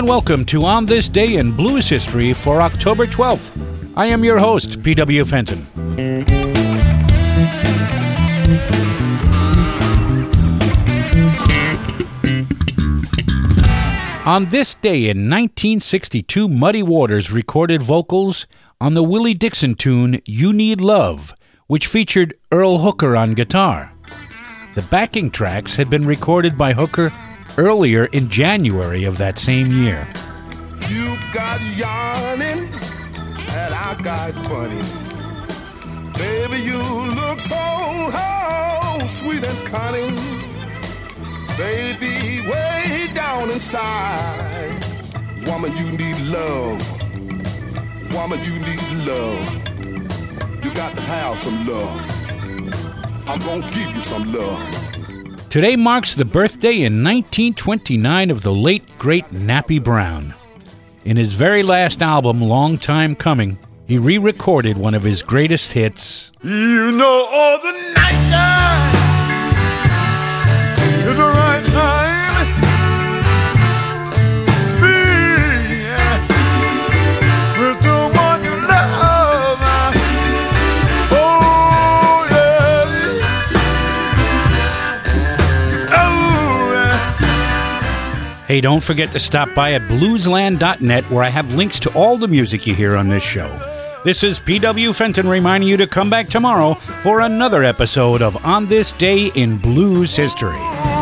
and welcome to On This Day in Blues History for October 12th. I am your host, P.W. Fenton. On this day in 1962, Muddy Waters recorded vocals on the Willie Dixon tune You Need Love, which featured Earl Hooker on guitar. The backing tracks had been recorded by Hooker earlier in January of that same year. You got yarning and I got funny. Baby, you look so sweet and cunning. Baby, way down inside, woman, you need love. Woman, you need love. You got to have some love. I'm gonna give you some love. Today marks the birthday in 1929 of the late, great Nappy Brown. In his very last album, Long Time Coming, he re-recorded one of his greatest hits. You know all the night time is the right time. Be with the one you love. Oh, yeah. Oh, yeah. Hey, don't forget to stop by at bluesland.net where I have links to all the music you hear on this show. This is P.W. Fenton reminding you to come back tomorrow for another episode of On This Day in Blues History.